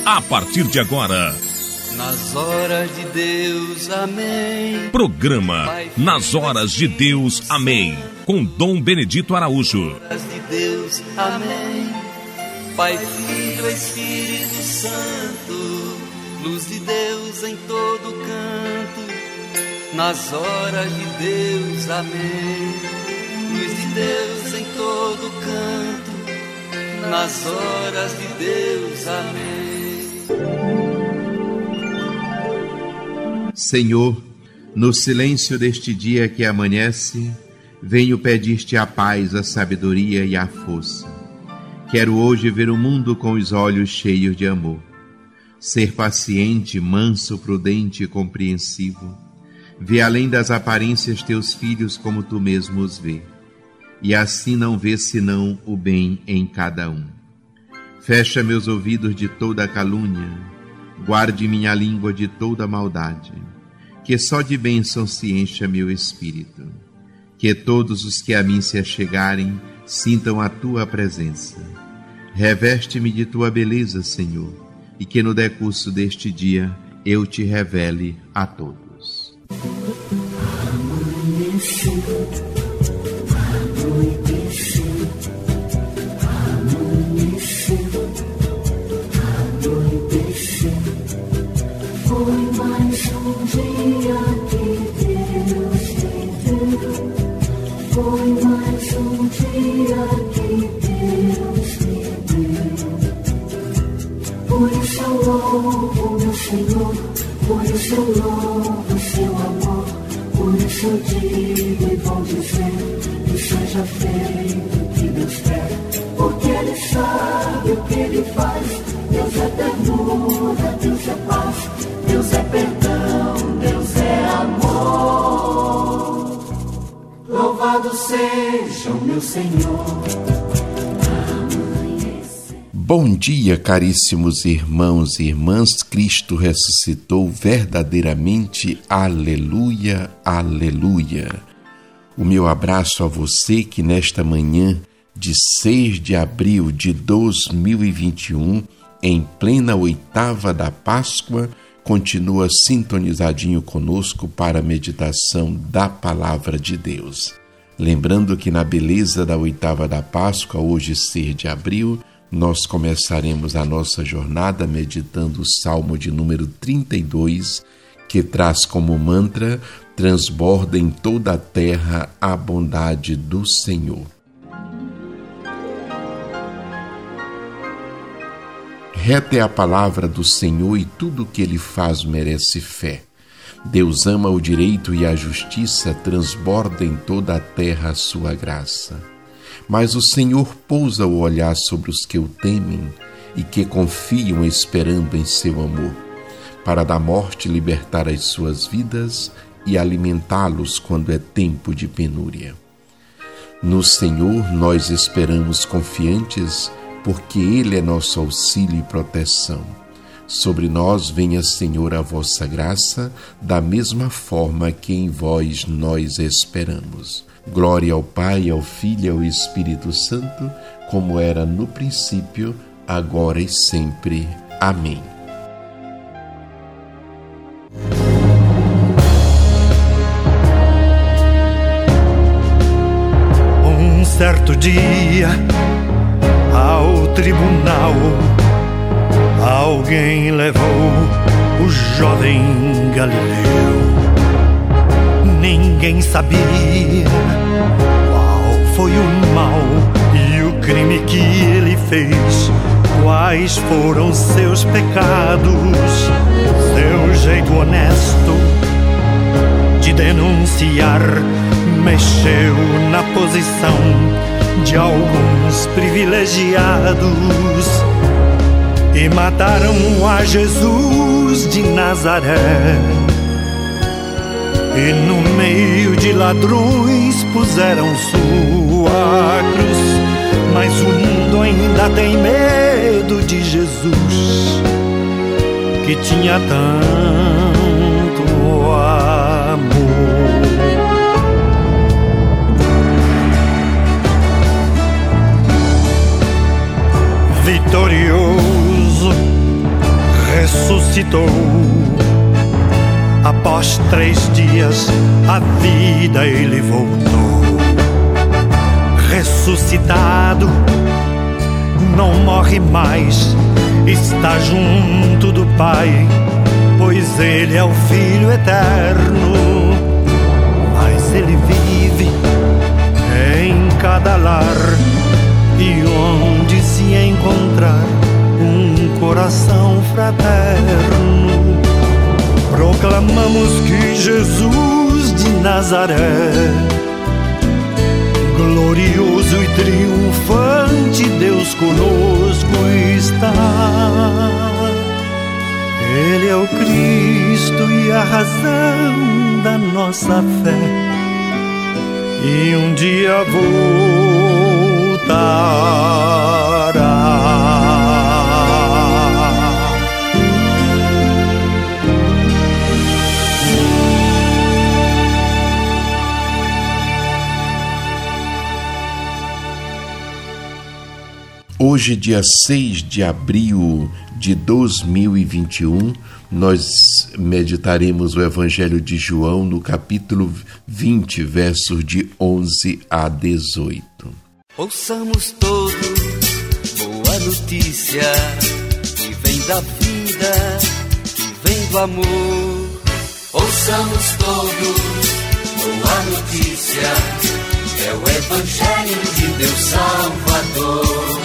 a partir de agora. Nas horas de Deus, amém. Programa Nas Horas de Deus, amém. Com Dom Benedito Araújo. Nas horas de Deus, amém. Pai, Filho, Espírito Santo, luz de Deus em todo canto. Nas horas de Deus, amém. Luz de Deus em todo canto. Nas horas de Deus, amém. Senhor, no silêncio deste dia que amanhece, venho pedir-te a paz, a sabedoria e a força. Quero hoje ver o mundo com os olhos cheios de amor. Ser paciente, manso, prudente e compreensivo. Ver além das aparências teus filhos como tu mesmo os vê. E assim não ver senão o bem em cada um. Fecha meus ouvidos de toda calúnia. Guarde minha língua de toda maldade. Que só de bênção se encha meu espírito. Que todos os que a mim se achegarem sintam a tua presença. Reveste-me de tua beleza, Senhor, e que no decurso deste dia eu te revele a todos. Foi mais um dia que Deus me deu. Foi mais um dia que Deus me deu. Por isso eu louvo meu Senhor, por isso eu louvo seu amor. Por isso eu digo e vou dizer que seja feito o que Deus quer. Porque Ele sabe o que Ele faz. Deus é ternura, Deus é paz. Deus é perdão, Deus é amor. Louvado seja o meu Senhor. Bom dia, caríssimos irmãos e irmãs. Cristo ressuscitou verdadeiramente. Aleluia, aleluia. O meu abraço a você que nesta manhã de 6 de abril de 2021, em plena oitava da Páscoa, continua sintonizadinho conosco para a meditação da Palavra de Deus. Lembrando que na beleza da oitava da Páscoa, hoje 6 de abril, nós começaremos a nossa jornada meditando o Salmo de número 32, que traz como mantra: transborda em toda a terra a bondade do Senhor. Reta é a palavra do Senhor e tudo o que Ele faz merece fé. Deus ama o direito e a justiça, transborda em toda a terra a sua graça. Mas o Senhor pousa o olhar sobre os que o temem e que confiam esperando em seu amor, para da morte libertar as suas vidas e alimentá-los quando é tempo de penúria. No Senhor nós esperamos confiantes, porque Ele é nosso auxílio e proteção. Sobre nós venha, Senhor, a vossa graça, da mesma forma que em vós nós esperamos. Glória ao Pai, ao Filho e ao Espírito Santo, como era no princípio, agora e sempre. Amém. Um certo dia, ao tribunal, alguém levou o jovem Galileu. Ninguém sabia qual foi o mal e o crime que ele fez, quais foram seus pecados. Seu jeito honesto de denunciar mexeu na posição de alguns privilegiados e mataram a Jesus de Nazaré. E no meio de ladrões puseram sua cruz. Mas o mundo ainda tem medo de Jesus, que tinha tanto amor. Vitorioso ressuscitou. Após 3 dias, a vida ele voltou. Ressuscitado, não morre mais, está junto do Pai, pois ele é o Filho eterno. Mas ele vive em cada lar, e onde se encontrar um coração fraterno, proclamamos que Jesus de Nazaré, glorioso e triunfante, Deus conosco está. Ele é o Cristo e a razão da nossa fé, e um dia voltará. Hoje, dia 6 de abril de 2021, nós meditaremos o Evangelho de João no capítulo 20, versos de 11 a 18. Ouçamos todos boa notícia, que vem da vida, que vem do amor. Ouçamos todos boa notícia, é o Evangelho de Deus Salvador.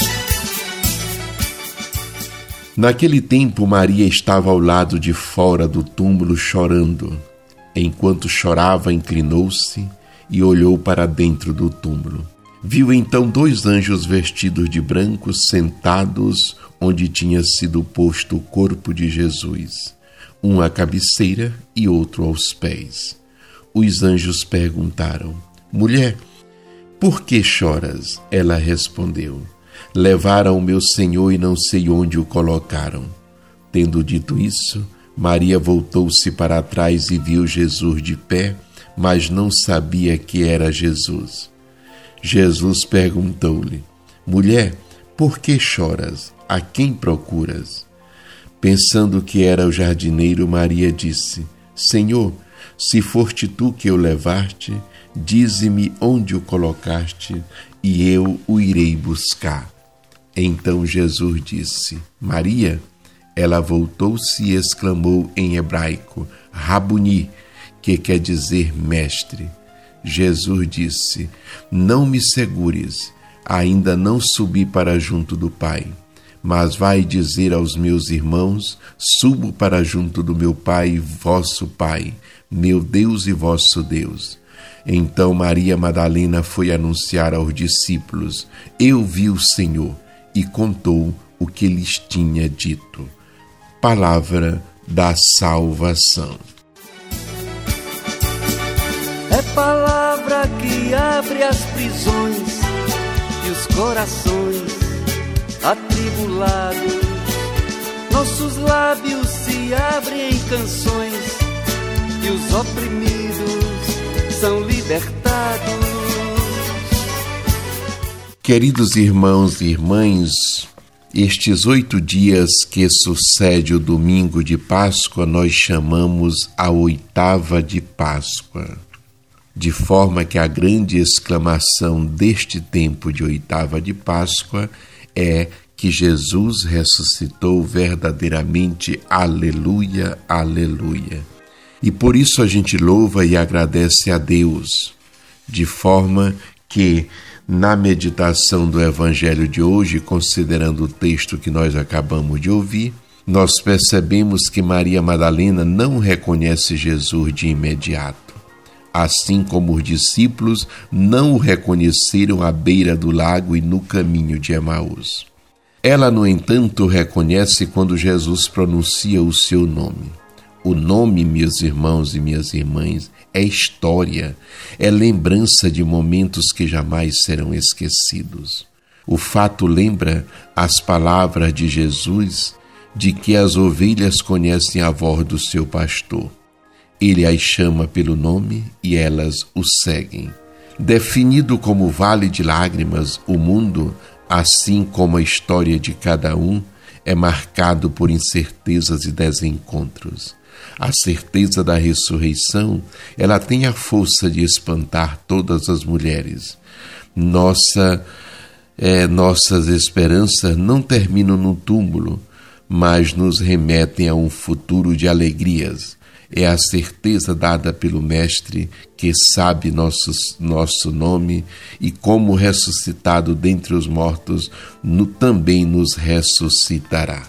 Naquele tempo, Maria estava ao lado de fora do túmulo chorando. Enquanto chorava, inclinou-se e olhou para dentro do túmulo. Viu então 2 anjos vestidos de branco sentados onde tinha sido posto o corpo de Jesus, um à cabeceira e outro aos pés. Os anjos perguntaram: Mulher, por que choras? Ela respondeu: Levaram o meu Senhor e não sei onde o colocaram. Tendo dito isso, Maria voltou-se para trás e viu Jesus de pé, mas não sabia que era Jesus. Jesus perguntou-lhe: Mulher, por que choras? A quem procuras? Pensando que era o jardineiro, Maria disse: Senhor, se foste tu que o levaste, dize-me onde o colocaste, e eu o irei buscar. Então Jesus disse: Maria. Ela voltou-se e exclamou em hebraico: Rabuni, que quer dizer mestre. Jesus disse: Não me segures, ainda não subi para junto do Pai. Mas vai dizer aos meus irmãos: Subo para junto do meu Pai e vosso Pai, meu Deus e vosso Deus. Então Maria Madalena foi anunciar aos discípulos: Eu vi o Senhor, e contou o que lhes tinha dito. Palavra da salvação. É palavra que abre as prisões e os corações atribulados. Nossos lábios se abrem em canções e os oprimidos são libertados. Queridos irmãos e irmãs, estes 8 dias que sucede o domingo de Páscoa, nós chamamos a 8ª de Páscoa. De forma que a grande exclamação deste tempo de 8ª de Páscoa é que Jesus ressuscitou verdadeiramente. Aleluia, aleluia. E por isso a gente louva e agradece a Deus, de forma que na meditação do Evangelho de hoje, considerando o texto que nós acabamos de ouvir, nós percebemos que Maria Madalena não reconhece Jesus de imediato, assim como os discípulos não o reconheceram à beira do lago e no caminho de Emaús. Ela, no entanto, o reconhece quando Jesus pronuncia o seu nome. O nome, meus irmãos e minhas irmãs, é história, é lembrança de momentos que jamais serão esquecidos. O fato lembra as palavras de Jesus de que as ovelhas conhecem a voz do seu pastor. Ele as chama pelo nome e elas o seguem. Definido como vale de lágrimas, o mundo, assim como a história de cada um, é marcado por incertezas e desencontros. A certeza da ressurreição, ela tem a força de espantar todas as mulheres. Nossas esperanças não terminam no túmulo, mas nos remetem a um futuro de alegrias. É a certeza dada pelo Mestre, que sabe nosso nome e, como ressuscitado dentre os mortos, também nos ressuscitará.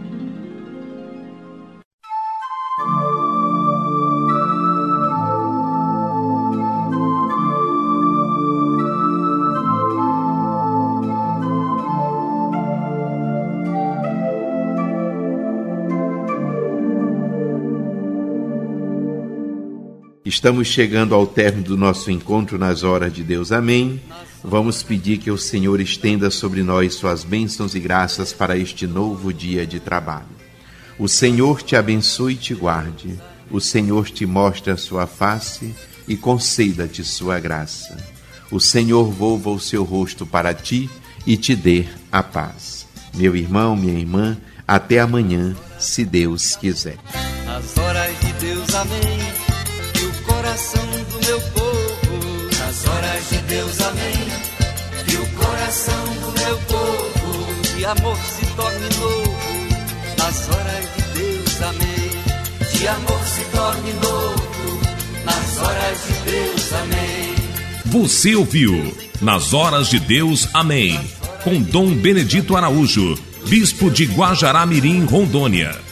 Estamos chegando ao término do nosso encontro nas horas de Deus. Amém. Vamos pedir que o Senhor estenda sobre nós suas bênçãos e graças para este novo dia de trabalho. O Senhor te abençoe e te guarde. O Senhor te mostre a sua face e conceda-te sua graça. O Senhor volva o seu rosto para ti e te dê a paz. Meu irmão, minha irmã, até amanhã, se Deus quiser. Nas horas de Deus, amém. Coração do meu povo, nas horas de Deus, amém. Que o coração do meu povo de amor se torne novo, nas horas de Deus, amém. De amor se torne novo, nas horas de Deus, amém. Você ouviu Nas Horas de Deus, amém, com Dom Benedito Araújo, bispo de Guajará-Mirim, Rondônia.